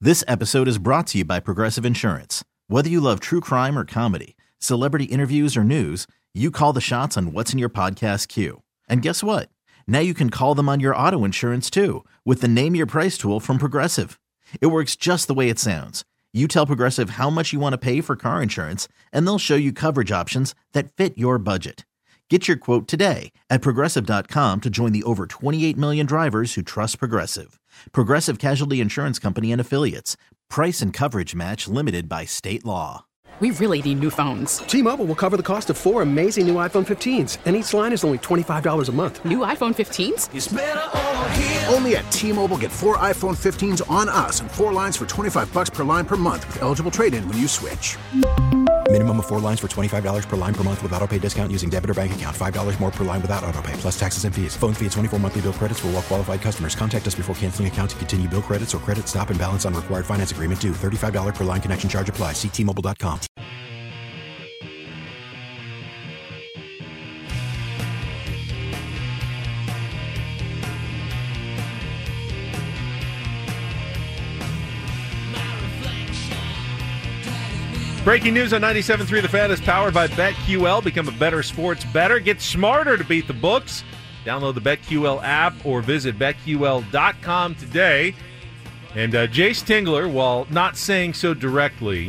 This episode is brought to you by Progressive Insurance. Whether you love true crime or comedy, celebrity interviews or news, you call the shots on what's in your podcast queue. And guess what? Now you can call them on your auto insurance too with the Name Your Price tool from Progressive. It works just the way it sounds. You tell Progressive how much you want to pay for car insurance, and they'll show you coverage options that fit your budget. Get your quote today at Progressive.com to join the over 28 million drivers who trust Progressive. Progressive Casualty Insurance Company and Affiliates. Price and coverage match limited by state law. We really need new phones. T-Mobile will cover the cost of 4 amazing new iPhone 15s, and each line is only $25 a month. New iPhone 15s? It's better over here. Only at T-Mobile, get 4 iPhone 15s on us and 4 lines for $25 per line per month with eligible trade-in when you switch. Minimum of 4 lines for $25 per line per month with autopay discount using debit or bank account. $5 more per line without autopay, plus taxes and fees. Phone fee at 24 monthly bill credits for well-qualified customers. Contact us before canceling account to continue bill credits or credit stop and balance on required finance agreement due. $35 per line connection charge applies. See T-Mobile.com. Breaking news on 97.3 The Fan is powered by BetQL. Become a better sports bettor. Get smarter to beat the books. Download the BetQL app or visit BetQL.com today. And Jace Tingler, while not saying so directly,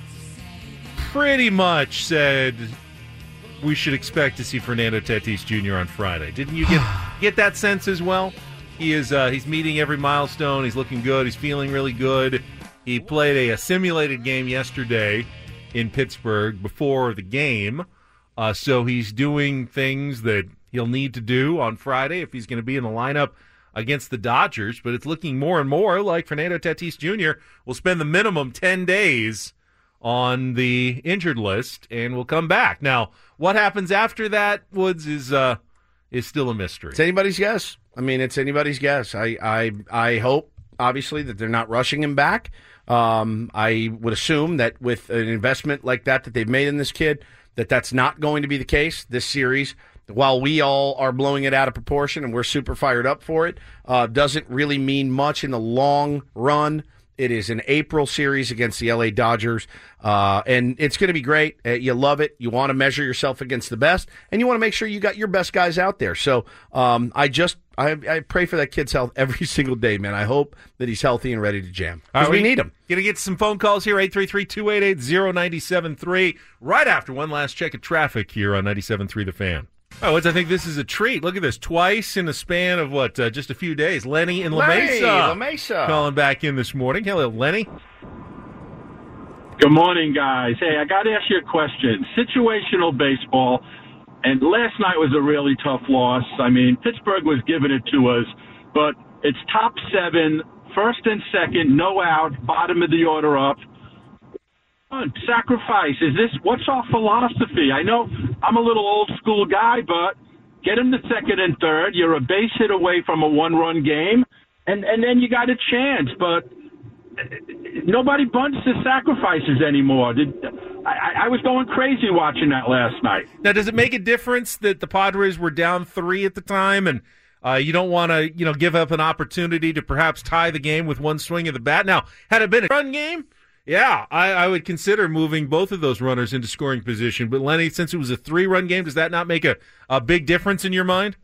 pretty much said we should expect to see Fernando Tatis Jr. on Friday. Didn't you get that sense as well? He's meeting every milestone. He's looking good. He's feeling really good. He played a simulated game yesterday in Pittsburgh before the game. So he's doing things that he'll need to do on Friday if he's going to be in the lineup against the Dodgers. But it's looking more and more like Fernando Tatis Jr. will spend the minimum 10 days on the injured list and will come back. Now, what happens after that, Woods, is still a mystery. It's anybody's guess. I mean, it's anybody's guess. I hope, obviously, that they're not rushing him back. I would assume that with an investment like that they've made in this kid, that's not going to be the case this series. While we all are blowing it out of proportion and we're super fired up for it, doesn't really mean much in the long run. It is an April series against the LA Dodgers, and it's going to be great. You love it. You want to measure yourself against the best, and you want to make sure you got your best guys out there. So I pray for that kid's health every single day, man. I hope that he's healthy and ready to jam, because we need him. Going to get some phone calls here, 833-288-0973, right after one last check of traffic here on 97.3 The Fan. Oh, I think this is a treat. Look at this. Twice in the span of, just a few days. Lenny and La Mesa calling back in this morning. Hello, Lenny. Good morning, guys. Hey, I got to ask you a question. Situational baseball, and last night was a really tough loss. I mean, Pittsburgh was giving it to us, but it's top 7, first and second, no out, bottom of the order up. Sacrifice. What's our philosophy? I know I'm a little old school guy, but get him to second and third. You're a base hit away from a 1-run game, and then you got a chance. But nobody bunts the sacrifices anymore. I was going crazy watching that last night. Now, does it make a difference that the Padres were down 3 at the time, and you don't want to give up an opportunity to perhaps tie the game with one swing of the bat? Now, had it been a run game, yeah, I would consider moving both of those runners into scoring position. But, Lenny, since it was a 3-run game, does that not make a big difference in your mind?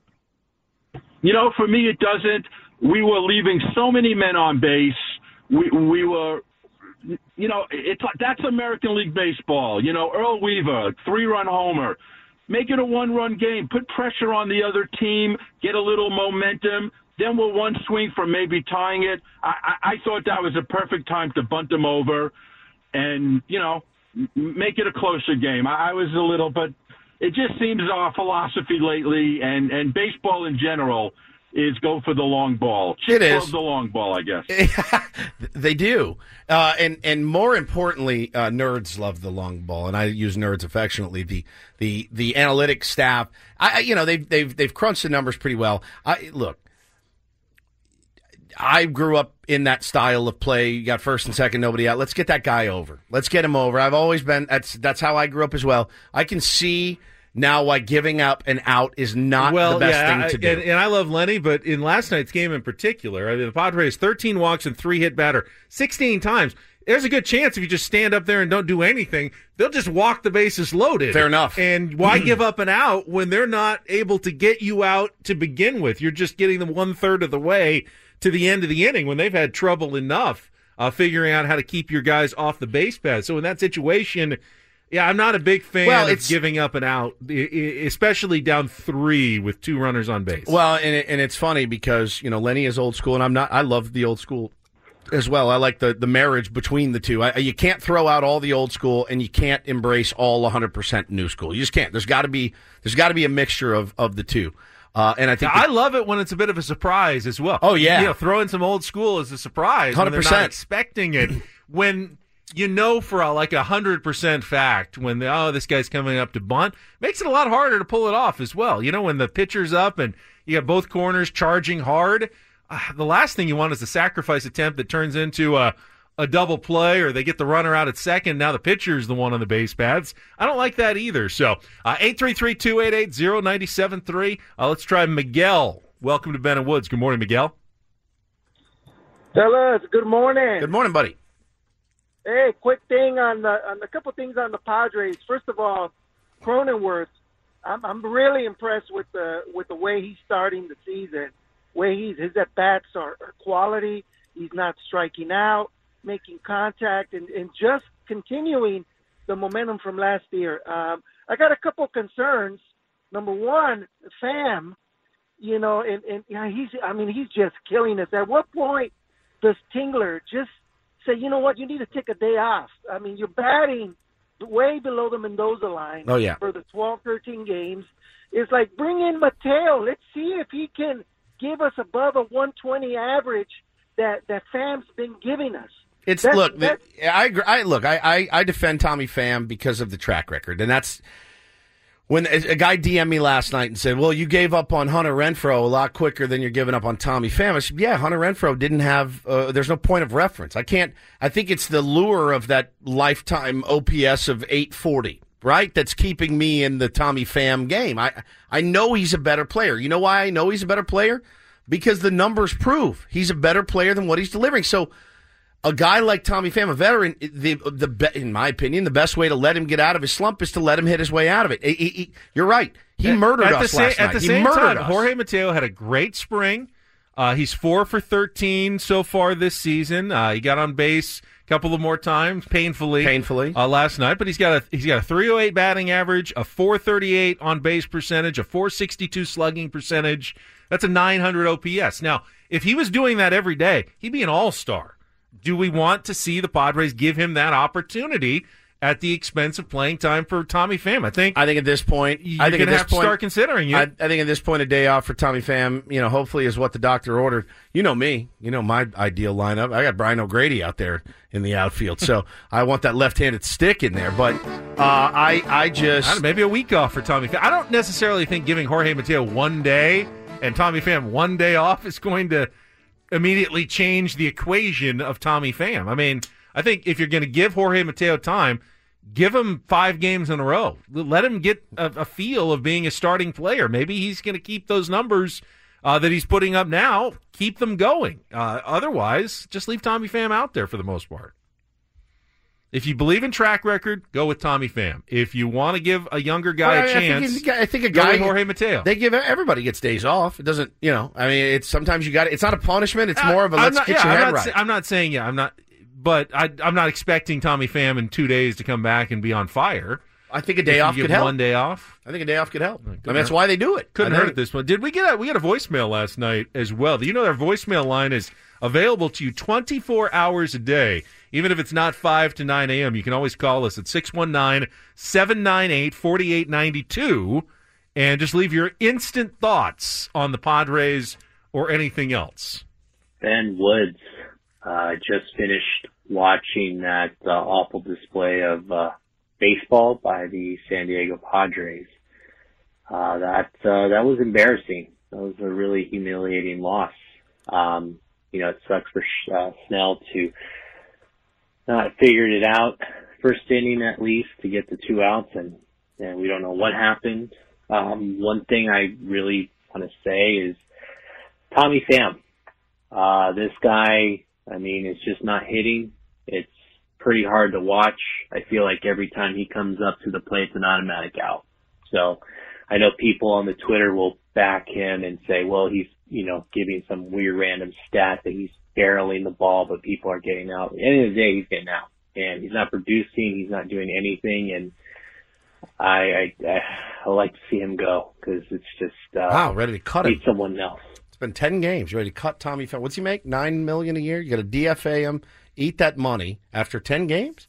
For me, it doesn't. We were leaving so many men on base. We were, it's like, that's American League Baseball. Earl Weaver, 3-run homer. Make it a 1-run game. Put pressure on the other team. Get a little momentum. Then we're one swing from maybe tying it. I thought that was a perfect time to bunt them over and, make it a closer game. I was a little, but it just seems our philosophy lately and baseball in general is go for the long ball. It is. Love the long ball, I guess. They do. And more importantly, nerds love the long ball, and I use nerds affectionately. The analytics staff, they've crunched the numbers pretty well. Look, I grew up in that style of play. You got first and second, nobody out. Let's get that guy over. Let's get him over. I've always been, that's how I grew up as well. I can see now why giving up an out is not the best thing to do. And I love Lenny, but in last night's game in particular, I mean, the Padres 13 walks and 3 hit batter 16 times. There's a good chance if you just stand up there and don't do anything, they'll just walk the bases loaded. Fair enough. And why give up an out when they're not able to get you out to begin with? You're just getting them 1/3 of the way to the end of the inning when they've had trouble enough figuring out how to keep your guys off the base path. So in that situation, yeah, I'm not a big fan of giving up an out, especially down 3 with 2 runners on base. Well, and it's funny because, Lenny is old school, and I love the old school as well. I like the marriage between the two. You can't throw out all the old school, and you can't embrace all 100% new school. You just can't. There's got to be a mixture of the two. And I think I love it when it's a bit of a surprise as well. Oh yeah, throwing some old school is a surprise. 100%. When they're not expecting it. When for 100% fact when this guy's coming up to bunt, makes it a lot harder to pull it off as well. When the pitcher's up and you got both corners charging hard. The last thing you want is a sacrifice attempt that turns into a double play, or they get the runner out at second. Now the pitcher's the one on the base paths. I don't like that either. So 833-288-0973. Let's try Miguel. Welcome to Ben and Woods. Good morning, Miguel. Fellas, good morning. Good morning, buddy. Hey, quick thing on a couple things on the Padres. First of all, Cronenworth. I'm really impressed with the way he's starting the season. His at bats are quality. He's not striking out, making contact, and just continuing the momentum from last year. I got a couple concerns. Number one, Pham. He's just killing us. At what point does Tingler just say, you know what, you need to take a day off? I mean, you're batting way below the Mendoza line for the 12, 13 games. It's like, bring in Mateo. Let's see if he can give us above a 120 average that Pham's been giving us. I agree. I defend Tommy Pham because of the track record, and that's when a guy DM'd me last night and said, "Well, you gave up on Hunter Renfroe a lot quicker than you're giving up on Tommy Pham." I said, "Yeah, Hunter Renfroe didn't have. There's no point of reference. I think it's the lure of that lifetime OPS of 840." Right? That's keeping me in the Tommy Pham game. I know he's a better player. You know why I know he's a better player? Because the numbers prove he's a better player than what he's delivering. So a guy like Tommy Pham, a veteran, in my opinion, the best way to let him get out of his slump is to let him hit his way out of it. You're right. He murdered us last night. At the same time, Jorge Mateo had a great spring. He's 4 for 13 so far this season. He got on base couple of more times, painfully, last night. But he's got a 308 batting average, a 438 on base percentage, a 462 slugging percentage. That's a 900 OPS. Now, if he was doing that every day, he'd be an all-star. Do we want to see the Padres give him that opportunity at the expense of playing time for Tommy Pham? I think at this point, you're going to have to start considering it. I think at this point, a day off for Tommy Pham, hopefully is what the doctor ordered. You know me. You know my ideal lineup. I got Brian O'Grady out there in the outfield, so I want that left-handed stick in there. But maybe a week off for Tommy Pham. I don't necessarily think giving Jorge Mateo one day and Tommy Pham one day off is going to immediately change the equation of Tommy Pham. I mean, I think if you're going to give Jorge Mateo time, give him 5 games in a row. Let him get a feel of being a starting player. Maybe he's going to keep those numbers that he's putting up now, keep them going. Otherwise, just leave Tommy Pham out there for the most part. If you believe in track record, go with Tommy Pham. If you want to give a younger guy a chance, I think a guy go with Jorge Mateo. Everybody gets days off. It doesn't, it's sometimes you got it. It's not a punishment. It's more of a let's get your head right. I'm not saying, but I'm not expecting Tommy Pham in 2 days to come back and be on fire. I think a day off could help. 1 day off. I think a day off could help. That's why they do it. Couldn't hurt at this point. We got a voicemail last night as well. You know, our voicemail line is available to you 24 hours a day. Even if it's not 5 to 9 a.m., you can always call us at 619-798-4892 and just leave your instant thoughts on the Padres or anything else. Ben Woods just finished watching that awful display of baseball by the San Diego Padres. That was embarrassing. That was a really humiliating loss. It sucks for Snell to not figured it out first inning at least to get the 2 outs and and we don't know what happened. One thing I really want to say is Tommy Pham. This guy, is just not hitting. It's pretty hard to watch. I feel like every time he comes up to the plate, it's an automatic out. So I know people on the Twitter will back him and say, well, he's, giving some weird random stat that he's barreling the ball, but people are getting out. At the end of the day, he's getting out. And he's not producing. He's not doing anything. And I like to see him go because it's just ready to cut him. Need someone else. It's been 10 games. Ready to cut Tommy Pham. What's he make? $9 million a year. You got to DFA him, eat that money after 10 games.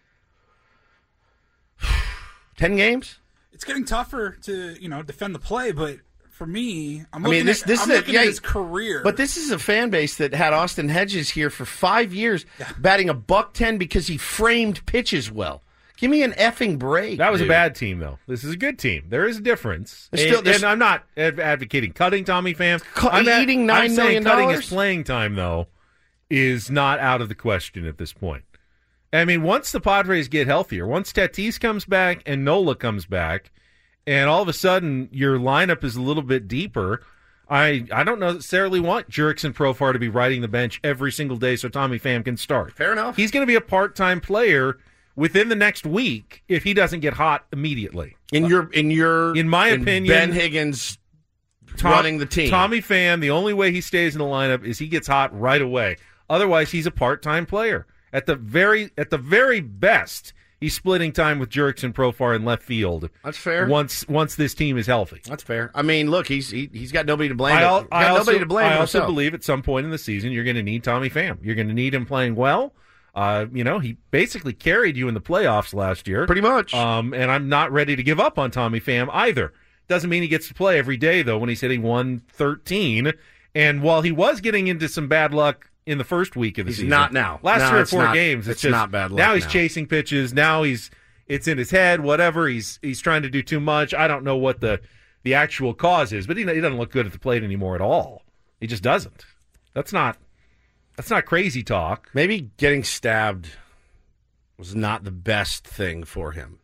10 games. It's getting tougher to defend the play, but for me, I'm looking at his career. But this is a fan base that had Austin Hedges here for 5 years, batting $110 because he framed pitches well. Give me an effing break. That was a bad team, though. This is a good team. There is a difference. And I'm not advocating cutting Tommy Pham. Eating $9 million. Cutting his playing time, though, is not out of the question at this point. Once the Padres get healthier, once Tatis comes back and Nola comes back, and all of a sudden your lineup is a little bit deeper, I don't necessarily want Jurickson Profar to be riding the bench every single day so Tommy Pham can start. Fair enough. He's going to be a part-time player within the next week if he doesn't get hot immediately. In my opinion, Ben Higgins running the team. Tommy Pham, the only way he stays in the lineup is he gets hot right away. Otherwise, he's a part-time player. At the very best, he's splitting time with Jurickson Profar in left field. That's fair. Once this team is healthy. That's fair. Look, he's got nobody to blame. I Also believe at some point in the season you're going to need Tommy Pham. You're going to need him playing well. He basically carried you in the playoffs last year. Pretty much. And I'm not ready to give up on Tommy Pham either. Doesn't mean he gets to play every day, though, when he's hitting 113. And while he was getting into some bad luck in the first week of the season. He's not now. Last 3 or 4 games. It's just not bad luck. Now he's chasing pitches. Now it's in his head, whatever. He's trying to do too much. I don't know what the actual cause is, but he doesn't look good at the plate anymore at all. He just doesn't. That's not crazy talk. Maybe getting stabbed was not the best thing for him.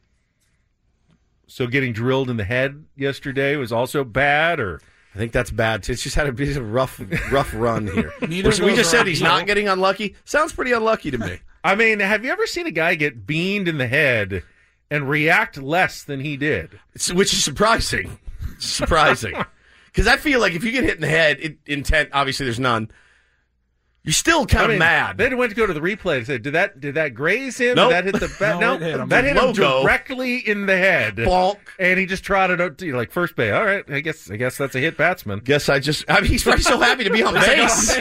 So getting drilled in the head yesterday was also bad, or? I think that's bad. It's just had a bit of a rough run here. We just said he's not getting unlucky. Sounds pretty unlucky to me. Have you ever seen a guy get beamed in the head and react less than he did? Which is surprising. Because I feel like if you get hit in the head, intent, obviously there's none. You're still kind of mad. They went to go to the replay and said, did that graze him? Nope. Did that hit the bat? No, that hit him directly in the head. Bonk. And he just trotted up to like first base. All right, I guess that's a hit batsman. He's probably so happy to be on base.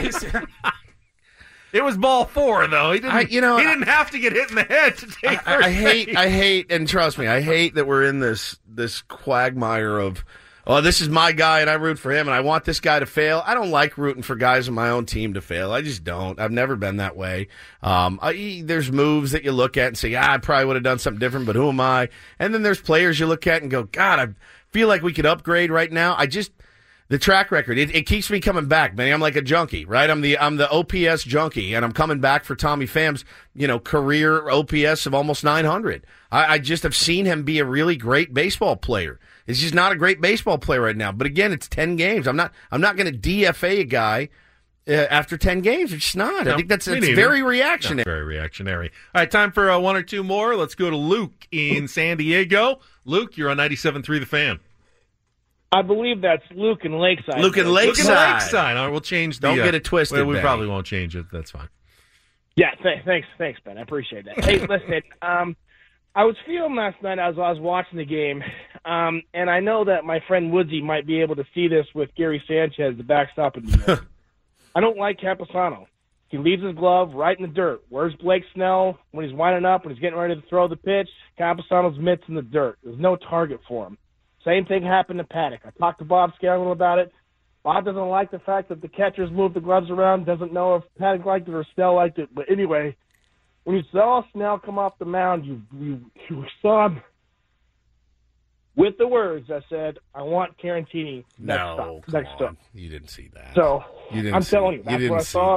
It was ball 4, though. He didn't have to get hit in the head to take first base. I hate, and trust me, I hate that we're in this quagmire of, oh, this is my guy, and I root for him, and I want this guy to fail. I don't like rooting for guys on my own team to fail. I just don't. I've never been that way. There's moves that you look at and say, I probably would have done something different, but who am I? And then there's players you look at and go, God, I feel like we could upgrade right now. The track record, it keeps me coming back, man. I'm like a junkie, right? I'm the OPS junkie, and I'm coming back for Tommy Pham's, career OPS of almost 900. I just have seen him be a really great baseball player. He's just not a great baseball player right now. But again, it's 10 games. I'm not going to DFA a guy after 10 games. It's just not. I think it's very reactionary. Very reactionary. All right, time for 1 or 2 more. Let's go to Luke in San Diego. Luke, you're on 97.3 The Fan. I believe that's Luke and Lakeside. Luke and Lakeside. All right, we'll change the... Don't get it twisted, we probably won't change it. That's fine. Yeah, thanks, Ben. I appreciate that. Hey, listen, I was feeling last night as I was watching the game, and I know that my friend Woodsy might be able to see this with Gary Sanchez, the backstop in New York. I don't like Campusano. He leaves his glove right in the dirt. Where's Blake Snell when he's winding up, when he's getting ready to throw the pitch? Campusano's mitts in the dirt. There's no target for him. Same thing happened to Paddock. I talked to Bob Scanlon about it. Bob doesn't like the fact that the catchers move the gloves around, doesn't know if Paddock liked it or Snell liked it. But anyway, when you saw Snell come off the mound, you saw him with the words that said, I want Caratini next up. You didn't see that. So I'm telling you, that's what I saw.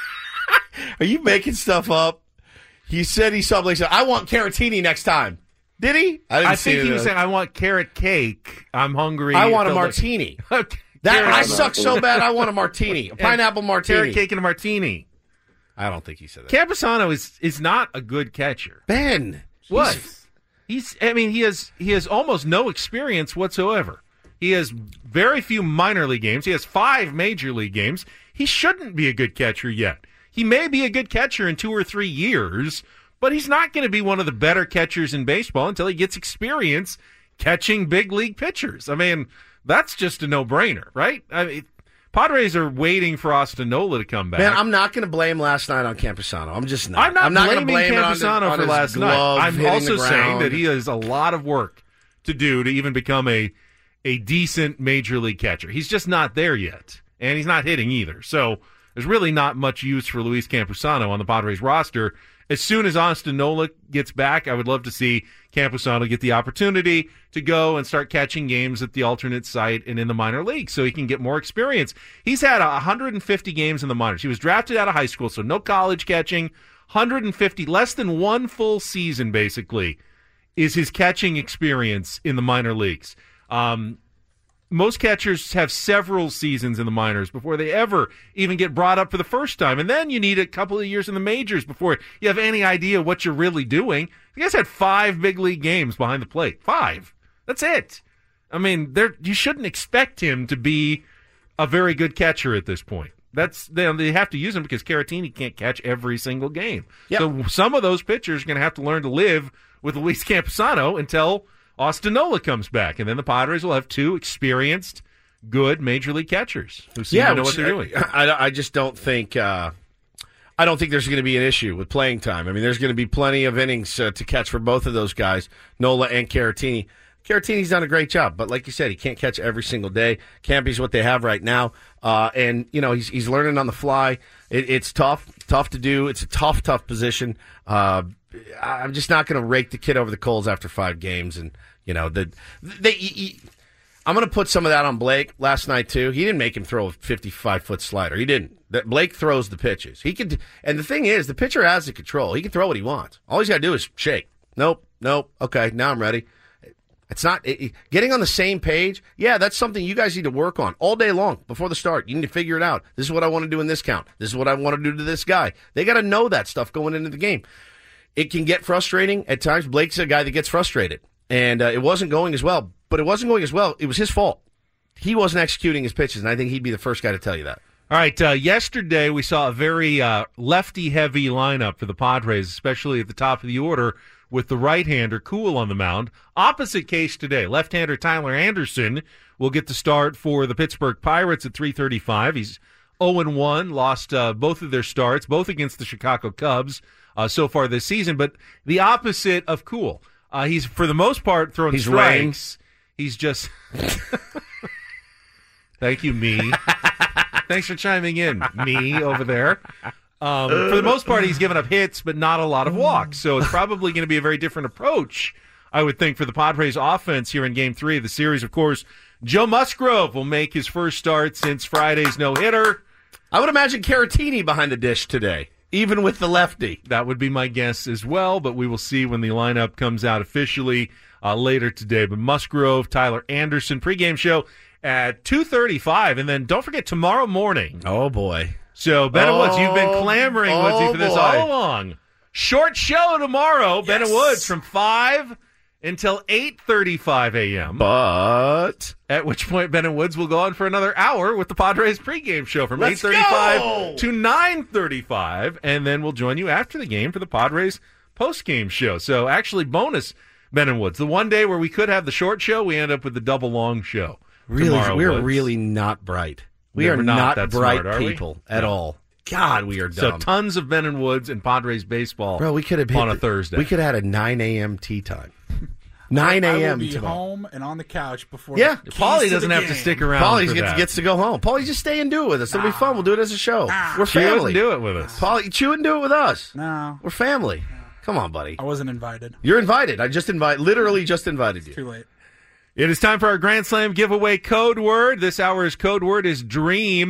Are you making stuff up? He said he saw Blake Snell. I want Caratini next time. Did he? I think he was saying, I want carrot cake. I'm hungry. I want a martini. I suck so bad, I want a martini. A pineapple martini. Carrot cake and a martini. I don't think he said that. Campusano is not a good catcher. Ben. What? He has almost no experience whatsoever. He has very few minor league games. He has 5 major league games. He shouldn't be a good catcher yet. He may be a good catcher in 2 or 3 years, but he's not going to be one of the better catchers in baseball until he gets experience catching big league pitchers. I mean, that's just a no-brainer, right? I mean, Padres are waiting for Austin Nola to come back. Man, I'm not going to blame last night on Campusano. I'm just not. I'm not going to blaming blame Campusano for last night. I'm also saying that he has a lot of work to do to even become a decent major league catcher. He's just not there yet, and he's not hitting either. So there's really not much use for Luis Campusano on the Padres roster. As soon as Austin Nola gets back, I would love to see Campusano get the opportunity to go and start catching games at the alternate site and in the minor league so he can get more experience. He's had 150 games in the minors. He was drafted out of high school, so no college catching. 150, less than one full season, basically, is his catching experience in the minor leagues. Most catchers have several seasons in the minors before they ever even get brought up for the first time. And then you need a couple of years in the majors before you have any idea what you're really doing. You guys had 5 big league games behind the plate. 5. That's it. I mean, you shouldn't expect him to be a very good catcher at this point. They have to use him because Caratini can't catch every single game. Yep. So some of those pitchers are going to have to learn to live with Luis Campusano until Austin Nola comes back, and then the Padres will have 2 experienced, good major league catchers who seem to know what they're doing. I just don't think I don't think there's going to be an issue with playing time. I mean, there's going to be plenty of innings to catch for both of those guys, Nola and Caratini. Caratini's done a great job, but like you said, he can't catch every single day. Campy's what they have right now, and he's learning on the fly. It's tough to do. It's a tough position. I'm just not going to rake the kid over the coals after 5 games, and I'm going to put some of that on Blake last night too. He didn't make him throw a 55-foot slider. He didn't. That Blake throws the pitches. He could, and the thing is, the pitcher has the control. He can throw what he wants. All he's got to do is shake. Nope. Okay, now I'm ready. It's not getting on the same page. Yeah, that's something you guys need to work on all day long before the start. You need to figure it out. This is what I want to do in this count. This is what I want to do to this guy. They got to know that stuff going into the game. It can get frustrating at times. Blake's a guy that gets frustrated, and it wasn't going as well. But it wasn't going as well. It was his fault. He wasn't executing his pitches, and I think he'd be the first guy to tell you that. All right, yesterday we saw a very lefty-heavy lineup for the Padres, especially at the top of the order, with the right-hander Kuhl on the mound. Opposite case today. Left-hander Tyler Anderson will get the start for the Pittsburgh Pirates at 3:35. He's 0-1, lost both of their starts, both against the Chicago Cubs so far this season. But the opposite of Kuhl. He's, for the most part, throwing strikes. He's just... Thank you, me. Thanks for chiming in, me over there. For the most part, he's given up hits, but not a lot of walks. So it's probably going to be a very different approach, I would think, for the Padres offense here in Game 3 of the series. Of course, Joe Musgrove will make his first start since Friday's no-hitter. I would imagine Caratini behind the dish today, even with the lefty. That would be my guess as well, but we will see when the lineup comes out officially later today. But Musgrove, Tyler Anderson, pregame show at 2:35, and then don't forget tomorrow morning. Oh, boy. So, Ben and Woods, you've been clamoring, Woodsy, for this all along. Short show tomorrow, yes. Ben and Woods, from 5 until 8:35 a.m. But at which point Ben and Woods will go on for another hour with the Padres pregame show from 8:35 to 9:35, and then we'll join you after the game for the Padres postgame show. So, actually, bonus, Ben and Woods. The one day where we could have the short show, we end up with the double long show. Really, we're really not bright. We are not bright smart, people at all. God, we are dumb. So tons of Ben and Woods and Padres baseball. Bro, we could have on a Thursday. We could have had a 9 a.m. tea time. 9 a.m. I will be home and on the couch before. Yeah, Paulie doesn't have to stick around. Paulie gets to go home. Paulie, just stay and do it with us. It'll be fun. We'll do it as a show. We're family. Do it with us. Paulie, chew and do it with us. No, we're family. Come on, buddy. I wasn't invited. You're invited. I literally just invited you. Too late. It is time for our Grand Slam giveaway code word. This hour's code word is DREAM.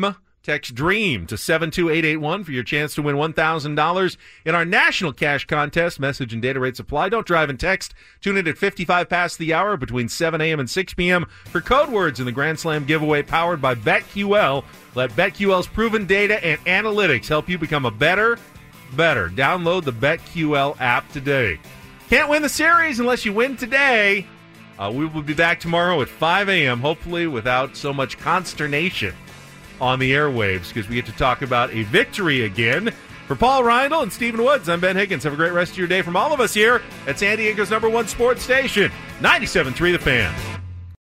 Text DREAM to 72881 for your chance to win $1,000 in our national cash contest. Message and data rates apply. Don't drive and text. Tune in at 55 past the hour between 7 a.m. and 6 p.m. for code words in the Grand Slam giveaway powered by BetQL. Let BetQL's proven data and analytics help you become a better. Download the BetQL app today. Can't win the series unless you win today. We will be back tomorrow at 5 a.m., hopefully without so much consternation on the airwaves, because we get to talk about a victory again. For Paul Reindl and Stephen Woods, I'm Ben Higgins. Have a great rest of your day from all of us here at San Diego's #1 sports station, 97.3 The Fan.